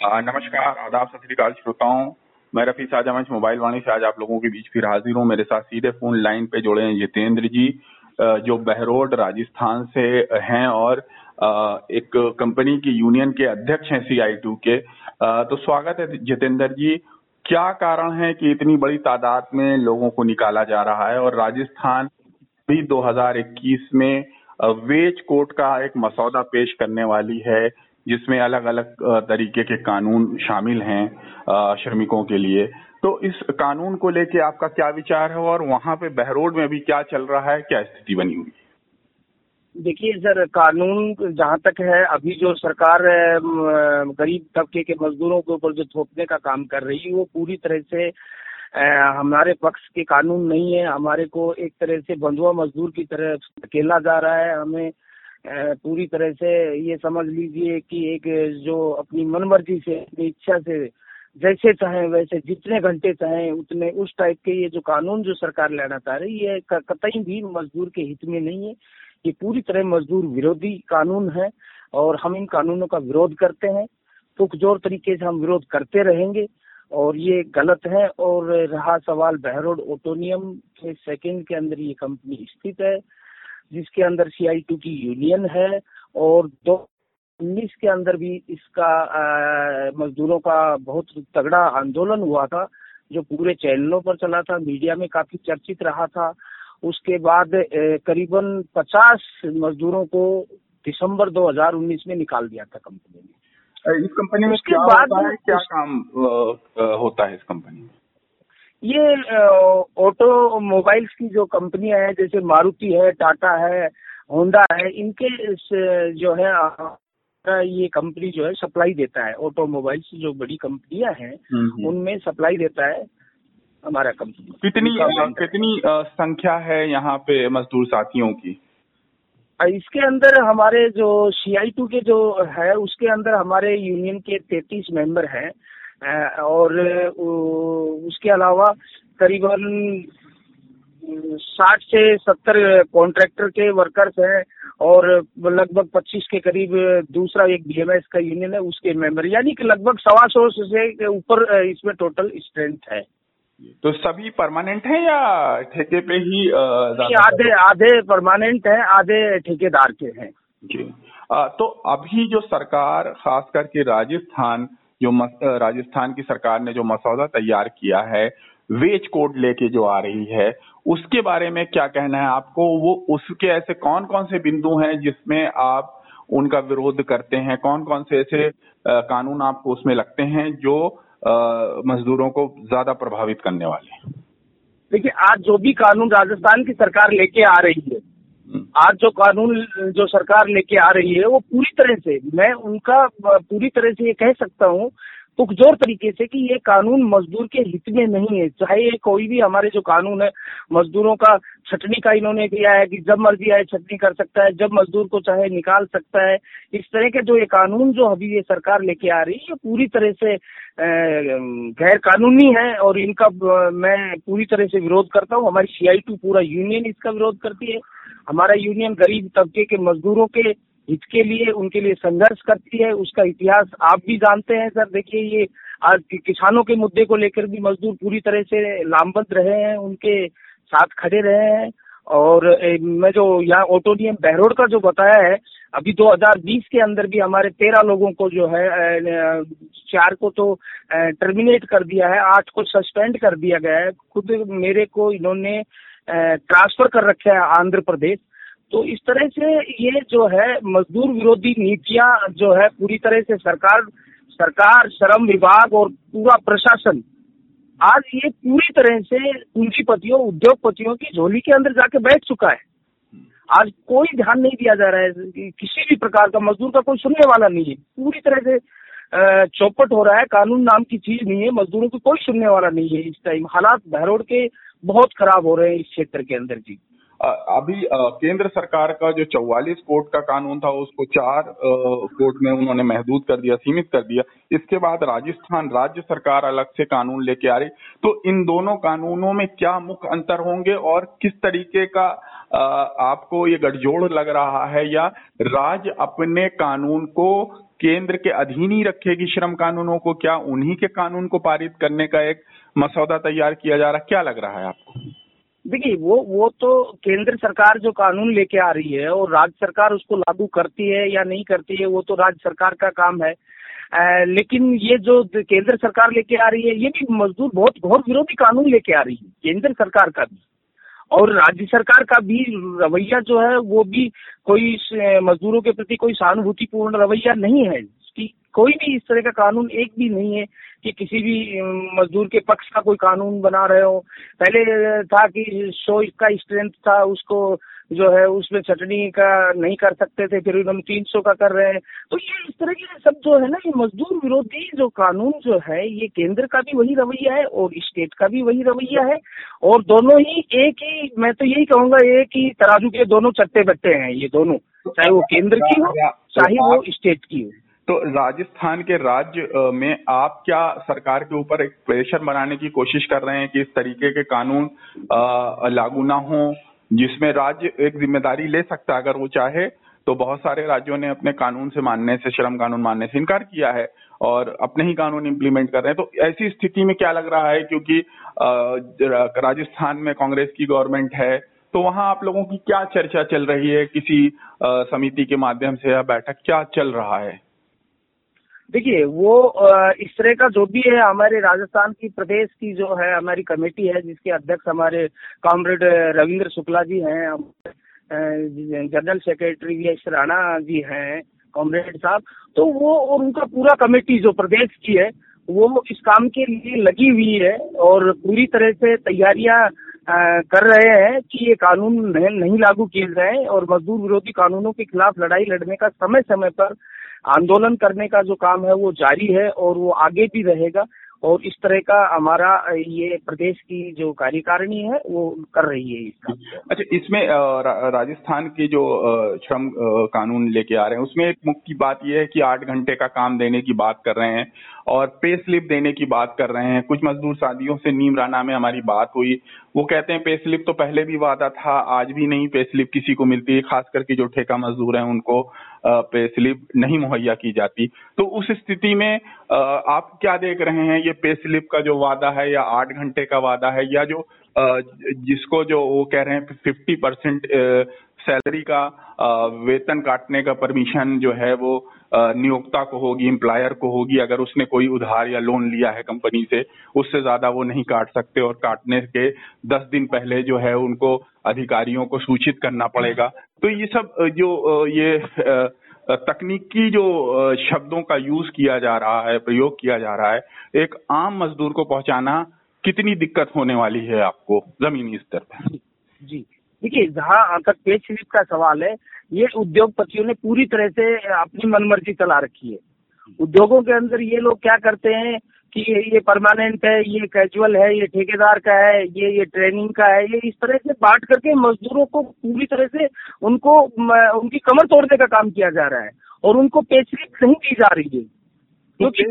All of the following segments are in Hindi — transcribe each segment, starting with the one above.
नमस्कार, आदाब, सत श्री अकाल श्रोताओं। मैं रफी साजा मंच मोबाइल वाणी से आज आप लोगों के बीच फिर हाजिर हूँ। मेरे साथ सीधे फोन लाइन पे जुड़े हैं जितेंद्र जी, जो बहरोड राजस्थान से हैं और एक कंपनी की यूनियन के अध्यक्ष हैं CI2 के। तो स्वागत है जितेंद्र जी। क्या कारण है कि इतनी बड़ी तादाद में लोगों को निकाला जा रहा है और राजस्थान भी 2021 में वेज कोड का एक मसौदा पेश करने वाली है, जिसमें अलग अलग तरीके के कानून शामिल हैं श्रमिकों के लिए। तो इस कानून को लेके आपका क्या विचार है और वहां पे बहरोड में भी क्या चल रहा है, क्या स्थिति बनी हुई है? देखिए सर, कानून जहाँ तक है, अभी जो सरकार गरीब तबके के मजदूरों के ऊपर जो थोपने का काम कर रही है वो पूरी तरह से हमारे पक्ष के कानून नहीं है। हमारे को एक तरह से बंधुआ मजदूर की तरह धकेला जा रहा है। हमें पूरी तरह से ये समझ लीजिए कि एक जो अपनी मनमर्जी से, अपनी इच्छा से जैसे चाहे वैसे, जितने घंटे चाहे उतने, उस टाइप के ये जो कानून जो सरकार लाना चाह रही है कतई भी मजदूर के हित में नहीं है। ये पूरी तरह मजदूर विरोधी कानून है और हम इन कानूनों का विरोध करते हैं। पुरजोर तरीके से हम विरोध करते रहेंगे और ये गलत है। और रहा सवाल बहरोड ऑटोनियम के सेकंड के अंदर ये कंपनी स्थित है, जिसके अंदर CI2 की यूनियन है और 2019 के अंदर भी इसका मजदूरों का बहुत तगड़ा आंदोलन हुआ था, जो पूरे चैनलों पर चला था, मीडिया में काफी चर्चित रहा था। उसके बाद करीबन 50 मजदूरों को दिसंबर 2019 में निकाल दिया था कंपनी ने। इस कंपनी में क्या होता है, क्या काम होता है इस कंपनी में? ये ऑटोमोबाइल्स की जो कंपनियां हैं, जैसे मारुति है, टाटा है, होंडा है, इनके जो है ये कंपनी जो है सप्लाई देता है। ऑटोमोबाइल्स जो बड़ी कंपनियां हैं उनमें सप्लाई देता है हमारा कंपनी। कितनी संख्या है यहाँ पे मजदूर साथियों की? इसके अंदर हमारे जो CI2 के जो है उसके अंदर हमारे यूनियन के 33 मेंबर हैं और उसके अलावा करीबन 60 से 70 कॉन्ट्रैक्टर के वर्कर्स हैं और लगभग 25 के करीब दूसरा एक BMS का यूनियन है, उसके मेंबर, यानी कि लगभग 125 से ऊपर इसमें टोटल स्ट्रेंथ है। तो सभी परमानेंट हैं या ठेके पे ही? आधे परमानेंट हैं, आधे ठेकेदार के हैं जी। तो अभी जो सरकार, खास करके राजस्थान की सरकार ने जो मसौदा तैयार किया है वेज कोड लेके जो आ रही है, उसके बारे में क्या कहना है आपको? वो उसके ऐसे कौन कौन से बिंदु हैं जिसमें आप उनका विरोध करते हैं? कौन कौन से ऐसे कानून आपको उसमें लगते हैं जो मजदूरों को ज्यादा प्रभावित करने वाले हैं? देखिए, आज जो भी कानून राजस्थान की सरकार लेके आ रही है, आज जो कानून जो सरकार लेके आ रही है वो पूरी तरह से, मैं उनका पूरी तरह से ये कह सकता हूँ पुरजोर तरीके से कि ये कानून मजदूर के हित में नहीं है। चाहे ये कोई भी हमारे जो कानून है, मजदूरों का छटनी का इन्होंने किया है कि जब मर्जी आए छटनी कर सकता है, जब मजदूर को चाहे निकाल सकता है। इस तरह के जो ये कानून जो अभी ये सरकार लेके आ रही है पूरी तरह से गैर कानूनी है और इनका मैं पूरी तरह से विरोध करता हूँ। हमारी CI2 पूरा यूनियन इसका विरोध करती है। हमारा यूनियन गरीब तबके के मजदूरों के हित के लिए, उनके लिए संघर्ष करती है। उसका इतिहास आप भी जानते हैं सर। देखिए, ये आज किसानों के मुद्दे को लेकर भी मजदूर पूरी तरह से लामबंद रहे हैं, उनके साथ खड़े रहे हैं। और मैं जो यहाँ ऑटोनियम बहरोड का जो बताया है, अभी 2020 के अंदर भी हमारे 13 लोगों को जो है 4 को तो टर्मिनेट कर दिया है, 8 को सस्पेंड कर दिया गया है। खुद मेरे को इन्होंने ट्रांसफर कर रखा है आंध्र प्रदेश। तो इस तरह से ये जो है मजदूर विरोधी नीतियां जो है पूरी तरह से सरकार, श्रम विभाग और पूरा प्रशासन आज ये पूरी तरह से पूंजीपतियों, उद्योगपतियों की झोली के अंदर जाके बैठ चुका है। आज कोई ध्यान नहीं दिया जा रहा है कि किसी भी प्रकार का मजदूर का कोई सुनने वाला नहीं है। पूरी तरह से चौपट हो रहा है, कानून नाम की चीज नहीं है, मजदूरों को कोई सुनने वाला नहीं है। इस टाइम हालात बहरोड के बहुत खराब हो रहे हैं इस क्षेत्र के अंदर जी। अभी केंद्र सरकार का जो 44 कोड का कानून था उसको 4 कोड में उन्होंने महदूद कर दिया, सीमित कर दिया। इसके बाद राजस्थान राज्य सरकार अलग से कानून लेके आ रही। तो इन दोनों कानूनों में क्या मुख्य अंतर होंगे और किस तरीके का आपको ये गठजोड़ लग रहा है, या राज्य अपने कानून को केंद्र के अधीन ही रखेगी श्रम कानूनों को? क्या उन्हीं के कानून को पारित करने का एक मसौदा तैयार किया जा रहा है? क्या लग रहा है आपको? देखिए, वो तो केंद्र सरकार जो कानून लेके आ रही है और राज्य सरकार उसको लागू करती है या नहीं करती है, वो तो राज्य सरकार का काम है। लेकिन ये जो केंद्र सरकार लेके आ रही है, ये भी मजदूर बहुत घोर विरोधी कानून लेके आ रही है, केंद्र सरकार का भी और राज्य सरकार का भी रवैया जो है वो भी कोई मजदूरों के प्रति कोई सहानुभूतिपूर्ण रवैया नहीं है। कि कोई भी इस तरह का कानून एक भी नहीं है कि किसी भी मजदूर के पक्ष का कोई कानून बना रहे हो। पहले था कि 100 का स्ट्रेंथ था, उसको जो है उसमें चटनी का नहीं कर सकते थे, फिर हम 300 का कर रहे हैं। तो ये इस तरह के सब जो है ना, ये मजदूर विरोधी जो कानून जो है, ये केंद्र का भी वही रवैया है और स्टेट का भी वही रवैया है और दोनों ही एक ही, मैं तो यही कहूंगा, एक ही तराजू के दोनों चट्टे बट्टे हैं ये दोनों, चाहे वो केंद्र की हो चाहे वो स्टेट की हो। तो राजस्थान के राज्य में आप क्या सरकार के ऊपर एक प्रेशर बनाने की कोशिश कर रहे हैं कि इस तरीके के कानून लागू ना हो, जिसमें राज्य एक जिम्मेदारी ले सकता है अगर वो चाहे? तो बहुत सारे राज्यों ने अपने कानून से मानने से, श्रम कानून मानने से इनकार किया है और अपने ही कानून इम्प्लीमेंट कर रहे हैं। तो ऐसी स्थिति में क्या लग रहा है, क्योंकि राजस्थान में कांग्रेस की गवर्नमेंट है, तो वहां आप लोगों की क्या चर्चा चल रही है? किसी समिति के माध्यम से या बैठक क्या चल रहा है? देखिए, वो इस तरह का जो भी है, हमारे राजस्थान की प्रदेश की जो है हमारी कमेटी है, जिसके अध्यक्ष हमारे कॉमरेड रविंद्र शुक्ला जी हैं, general secretary V S. Rana ji हैं, कॉमरेड साहब, तो वो और उनका पूरा कमेटी जो प्रदेश की है, वो इस काम के लिए लगी हुई है और पूरी तरह से तैयारियां कर रहे हैं कि ये कानून नहीं लागू किए जाए और मजदूर विरोधी कानूनों के खिलाफ लड़ाई लड़ने का समय समय पर आंदोलन करने का जो काम है वो जारी है और वो आगे भी रहेगा। और इस तरह का हमारा ये प्रदेश की जो कार्यकारिणी है वो कर रही है इस काम को। अच्छा, इसमें राजस्थान के जो श्रम कानून लेके आ रहे हैं, उसमें एक मुख्य बात ये है कि 8 घंटे का काम देने की बात कर रहे हैं और पे स्लिप देने की बात कर रहे हैं। कुछ मजदूर साथियों से नीम राणा में हमारी बात हुई, वो कहते हैं पे स्लिप तो पहले भी वादा था, आज भी नहीं पे स्लिप किसी को मिलती है, खास करके जो ठेका मजदूर हैं उनको पे स्लिप नहीं मुहैया की जाती। तो उस स्थिति में आप क्या देख रहे हैं, ये पे स्लिप का जो वादा है या 8 घंटे का वादा है, या जो जिसको जो वो कह रहे हैं 50% सैलरी का वेतन काटने का परमिशन जो है वो नियोक्ता को होगी, एम्प्लॉयर को होगी, अगर उसने कोई उधार या लोन लिया है कंपनी से, उससे ज्यादा वो नहीं काट सकते और काटने के 10 दिन पहले जो है उनको अधिकारियों को सूचित करना पड़ेगा। तो ये सब जो ये तकनीकी जो शब्दों का यूज किया जा रहा है, प्रयोग किया जा रहा है, एक आम मजदूर को पहुंचाना कितनी दिक्कत होने वाली है आपको जमीनी स्तर पर? जी, देखिए, जहाँ तक पे स्लिप का सवाल है, ये उद्योगपतियों ने पूरी तरह से अपनी मनमर्जी चला रखी है। उद्योगों के अंदर ये लोग क्या करते हैं कि ये परमानेंट है, ये कैजुअल है, ये ठेकेदार का है, ये ट्रेनिंग का है, ये इस तरह से बांट करके मजदूरों को पूरी तरह से उनको उनकी कमर तोड़ने का काम किया जा रहा है और उनको पे स्लिप नहीं दी जा रही है। क्योंकि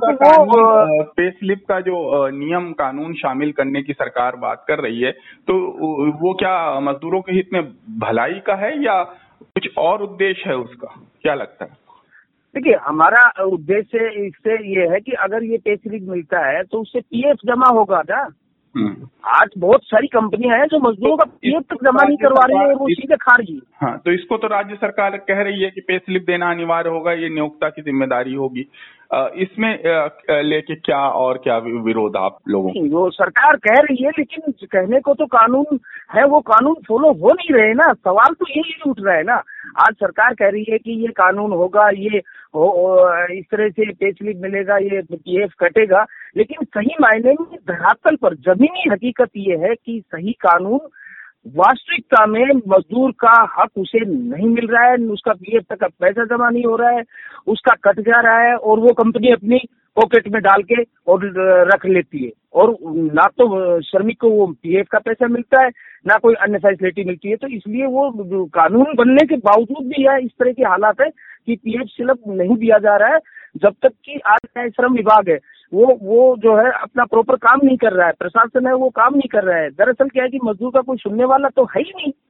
पे स्लिप का जो नियम कानून शामिल करने की सरकार बात कर रही है, तो वो क्या मजदूरों के हित में भलाई का है या कुछ और उद्देश्य है उसका? क्या लगता है? देखिए, हमारा उद्देश्य इससे ये है कि अगर ये पे स्लिप मिलता है तो उससे पीएफ जमा होगा ना। आज बहुत सारी कंपनियां हैं जो मजदूरों का पीएफ तक जमा नहीं करवा रही है और वो सीधे खा रही है। हाँ, तो इसको तो राज्य सरकार कह रही है कि पे स्लिप देना अनिवार्य होगा, ये नियोक्ता की जिम्मेदारी होगी। इसमें लेके क्या और क्या विरोध आप लोगों को? वो सरकार कह रही है, लेकिन कहने को तो कानून है, वो कानून फॉलो हो नहीं रहे ना। सवाल तो यही उठ रहा है ना। आज सरकार कह रही है कि ये कानून होगा, ये इस तरह से पे स्लिप मिलेगा, ये पीएफ कटेगा, लेकिन सही मायने में धरातल पर जमीनी हकीकत ये है कि सही कानून वास्तविकता में मजदूर का हक उसे नहीं मिल रहा है, उसका पीएफ तक का पैसा जमा नहीं हो रहा है, उसका कट जा रहा है और वो कंपनी अपनी पॉकेट में डाल के और रख लेती है और ना तो श्रमिक को वो पीएफ का पैसा मिलता है, ना कोई अन्य फैसिलिटी मिलती है। तो इसलिए वो कानून बनने के बावजूद भी यह इस तरह के हालात है कि पीएफ स्लिप नहीं दिया जा रहा है, जब तक कि आज श्रम विभाग है वो जो है अपना प्रॉपर काम नहीं कर रहा है, प्रशासन है वो काम नहीं कर रहा है। दरअसल क्या है कि मजदूर का कोई सुनने वाला तो है ही नहीं।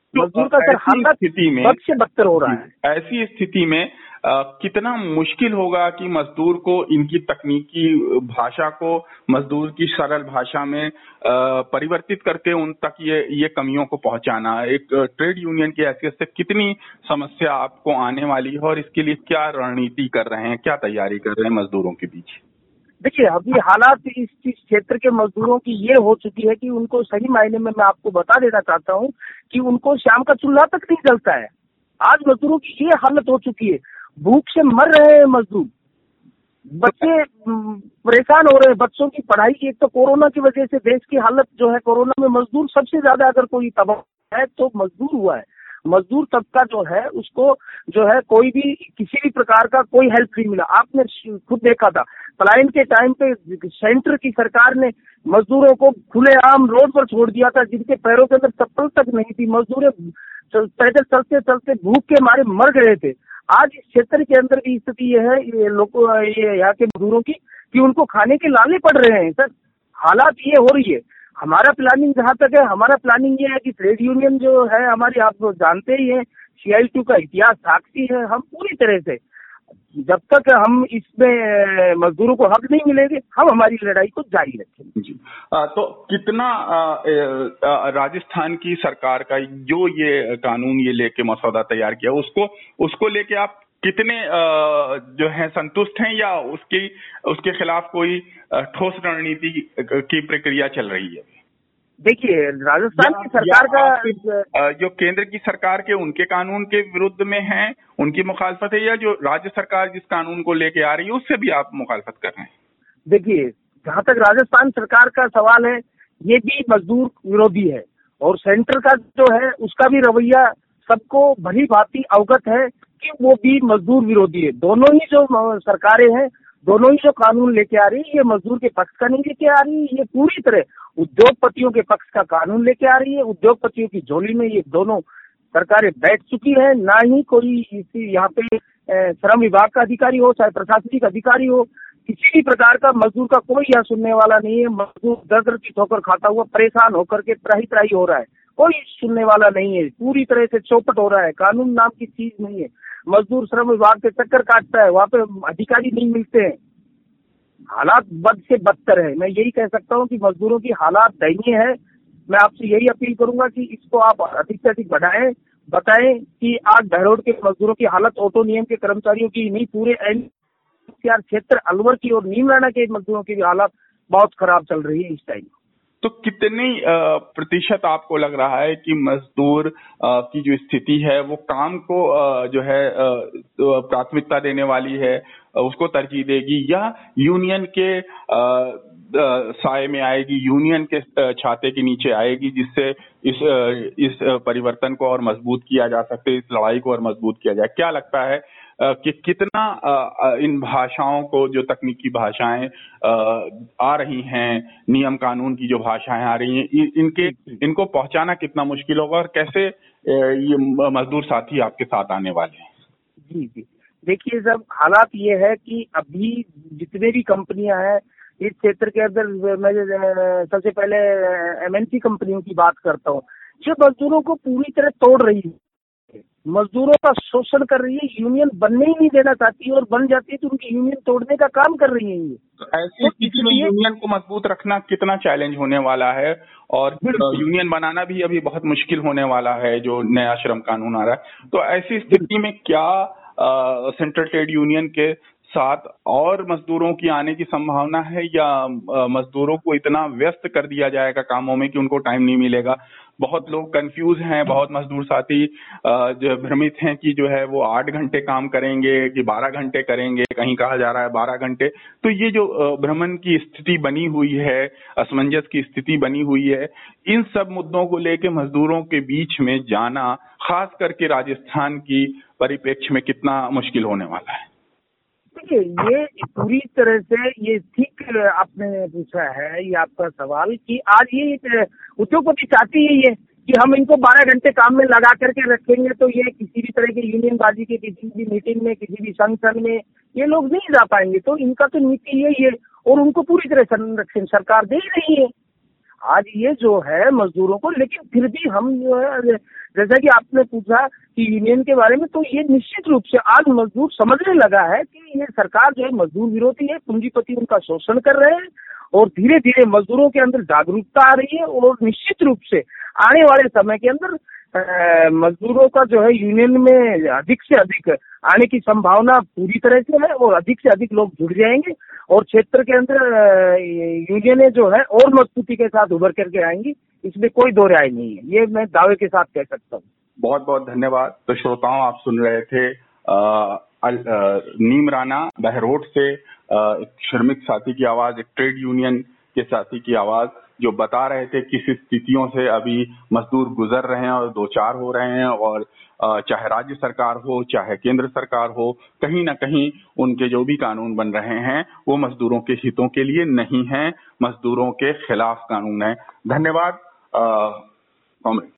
मजदूर का सर हालत स्थिति में बद से बदतर हो रहा है। ऐसी स्थिति में कितना मुश्किल होगा कि मजदूर को इनकी तकनीकी भाषा को मजदूर की सरल भाषा में परिवर्तित करके उन तक ये कमियों को पहुंचाना। एक ट्रेड यूनियन की हैसियत से कितनी समस्या आपको आने वाली है और इसके लिए क्या रणनीति कर रहे हैं, क्या तैयारी कर रहे हैं मजदूरों के बीच? देखिए, अभी हालात इस क्षेत्र के मजदूरों की ये हो चुकी है कि उनको सही मायने में मैं आपको बता देना चाहता हूँ कि उनको शाम का चूल्हा तक नहीं जलता है। आज मजदूरों की ये हालत हो चुकी है, भूख से मर रहे हैं मजदूर, बच्चे परेशान हो रहे हैं, बच्चों की पढ़ाई की, एक तो कोरोना की वजह से देश की हालत जो है, कोरोना में मजदूर सबसे ज्यादा अगर कोई तबाह है तो मजदूर हुआ है। मजदूर तबका जो है उसको जो है कोई भी किसी भी प्रकार का कोई हेल्प नहीं मिला। आपने खुद देखा था पलायन के टाइम पे सेंटर की सरकार ने मजदूरों को खुलेआम रोड पर छोड़ दिया था, जिनके पैरों के अंदर चप्पल तक नहीं थी। मजदूर पैदल चलते चलते भूख के मारे मर गए थे। आज इस क्षेत्र के अंदर भी स्थिति ये है, ये लोगों ये यहाँ के मजदूरों की, कि उनको खाने के लाले पड़ रहे हैं। सर हालात ये हो रही है। हमारा प्लानिंग जहाँ तक है, हमारा प्लानिंग ये है कि ट्रेड यूनियन जो है हमारी, आप जानते ही हैं CIL2 का इतिहास साक्षी है। हम पूरी तरह से जब तक हम इसमें मजदूरों को हक नहीं मिलेंगे, हम हमारी लड़ाई को जारी रखेंगे। जी। तो कितना राजस्थान की सरकार का जो ये कानून ये लेके मसौदा तैयार किया, उसको लेके आप कितने जो है संतुष्ट हैं, या उसके खिलाफ कोई ठोस रणनीति की प्रक्रिया चल रही है? देखिए, राजस्थान की सरकार का जो केंद्र की सरकार के उनके कानून के विरुद्ध में है, उनकी मुखालफत है, या जो राज्य सरकार जिस कानून को लेके आ रही है उससे भी आप मुखालफत कर रहे हैं? देखिए, जहाँ तक राजस्थान सरकार का सवाल है, ये भी मजदूर विरोधी है, और सेंटर का जो है उसका भी रवैया सबको भली भांति अवगत है कि वो भी मजदूर विरोधी है। दोनों ही जो सरकारें हैं, दोनों ही जो कानून लेके आ रही है, ये मजदूर के पक्ष का नहीं लेके आ रही है, ये पूरी तरह उद्योगपतियों के पक्ष का कानून लेके आ रही है। उद्योगपतियों की झोली में ये दोनों सरकारें बैठ चुकी है। ना ही कोई इसी यहाँ पे श्रम विभाग का अधिकारी हो, चाहे प्रशासनिक अधिकारी हो, किसी भी प्रकार का मजदूर का कोई यहाँ सुनने वाला नहीं है। मजदूर दर की ठोकर खाता हुआ परेशान होकर के त्राही हो रहा है, कोई सुनने वाला नहीं है। पूरी तरह से चौपट हो रहा है, कानून नाम की चीज नहीं है। मजदूर श्रम विभाग के चक्कर काटता है, वहाँ पे अधिकारी नहीं मिलते हैं। हालात बद से बदतर है। मैं यही कह सकता हूँ कि मजदूरों की हालात दयनीय है। मैं आपसे यही अपील करूंगा कि इसको आप अधिक से अधिक बताएं कि आज बहरोड के मजदूरों की हालत ऑटो नियम के कर्मचारियों की नहीं, पूरे NCR क्षेत्र अलवर की और नीमराना के मजदूरों की भी हालत बहुत खराब चल रही है इस टाइम। तो कितने प्रतिशत आपको लग रहा है कि मजदूर की जो स्थिति है वो काम को जो है प्राथमिकता देने वाली है, उसको तरजीह देगी, या यूनियन के साए में आएगी, यूनियन के छाते के नीचे आएगी, जिससे इस परिवर्तन को और मजबूत किया जा सके, इस लड़ाई को और मजबूत किया जाए? क्या लगता है कि कितना इन भाषाओं को, जो तकनीकी भाषाएं आ रही हैं, नियम कानून की जो भाषाएं आ रही हैं, इनको पहुंचाना कितना मुश्किल होगा, और कैसे ये मजदूर साथी आपके साथ आने वाले हैं? जी, देखिए सब हालात ये है कि अभी जितने भी कंपनियां हैं इस क्षेत्र के अंदर, मैं सबसे पहले MNC कंपनियों की बात करता हूँ, जो मजदूरों को पूरी तरह तोड़ रही है, मजदूरों का शोषण कर रही है, यूनियन बनने ही नहीं देना चाहती, और बन जाती है तो उनकी यूनियन तोड़ने का काम कर रही है। तो ऐसी स्थिति में यूनियन को मजबूत रखना कितना चैलेंज होने वाला है, और यूनियन बनाना भी अभी बहुत मुश्किल होने वाला है जो नया श्रम कानून आ रहा है। तो ऐसी स्थिति में क्या सेंट्रल ट्रेड यूनियन के साथ और मजदूरों की आने की संभावना है, या मजदूरों को इतना व्यस्त कर दिया जाएगा कामों में कि उनको टाइम नहीं मिलेगा? बहुत लोग कंफ्यूज हैं, बहुत मजदूर साथी जो भ्रमित हैं कि जो है वो 8 घंटे काम करेंगे कि 12 घंटे करेंगे, कहीं कहा जा रहा है 12 घंटे। तो ये जो भ्रमण की स्थिति बनी हुई है, असमंजस की स्थिति बनी हुई है, इन सब मुद्दों को लेके मजदूरों के बीच में जाना, खास करके राजस्थान की परिप्रेक्ष्य में, कितना मुश्किल होने वाला है? देखिए, ये पूरी तरह से ये ठीक आपने पूछा है, ये आपका सवाल, कि आज ये उद्योगपति चाहती है ये कि हम इनको 12 घंटे काम में लगा करके रखेंगे, तो ये किसी भी तरह की यूनियनबाजी के किसी भी मीटिंग में, किसी भी संगठन में ये लोग नहीं जा पाएंगे। तो इनका तो नीति यही है, और उनको पूरी तरह संरक्षण सरकार दे ही रही है। आज ये जो है मजदूरों को, लेकिन फिर भी हम जो है, जैसा कि आपने पूछा कि यूनियन के बारे में, तो ये निश्चित रूप से आज मजदूर समझने लगा है कि ये सरकार जो है मजदूर विरोधी है, पूंजीपति उनका शोषण कर रहे हैं, और धीरे धीरे मजदूरों के अंदर जागरूकता आ रही है, और निश्चित रूप से आने वाले समय के अंदर मजदूरों का जो है यूनियन में अधिक से अधिक आने की संभावना पूरी तरह से है, और अधिक से अधिक लोग जुड़ जाएंगे, और क्षेत्र के अंदर यूनियनें जो है और मजबूती के साथ उभर करके आएंगी, इसमें कोई दो राय नहीं है, ये मैं दावे के साथ कह सकता हूँ। बहुत बहुत धन्यवाद। तो श्रोताओं, आप सुन रहे थे नीम राणा बहरोड से, एक श्रमिक साथी की आवाज, एक ट्रेड यूनियन के साथी की आवाज, जो बता रहे थे किस स्थितियों से अभी मजदूर गुजर रहे हैं और दो चार हो रहे हैं, और चाहे राज्य सरकार हो चाहे केंद्र सरकार हो, कहीं ना कहीं उनके जो भी कानून बन रहे हैं वो मजदूरों के हितों के लिए नहीं है, मजदूरों के खिलाफ कानून है। धन्यवाद।